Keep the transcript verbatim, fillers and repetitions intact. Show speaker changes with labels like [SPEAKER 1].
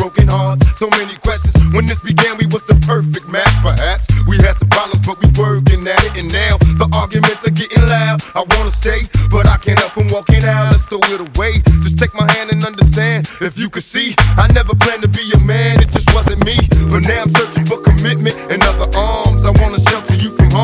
[SPEAKER 1] broken hearts, so many questions. When this began, we was the perfect match. Perhaps we had some problems, but we working at it. And now the arguments are getting loud. I wanna stay, but I can't help from walking out. Let's throw it away. Just take my hand and understand. If you could see, I never planned to be a man. It just wasn't me. But now I'm searching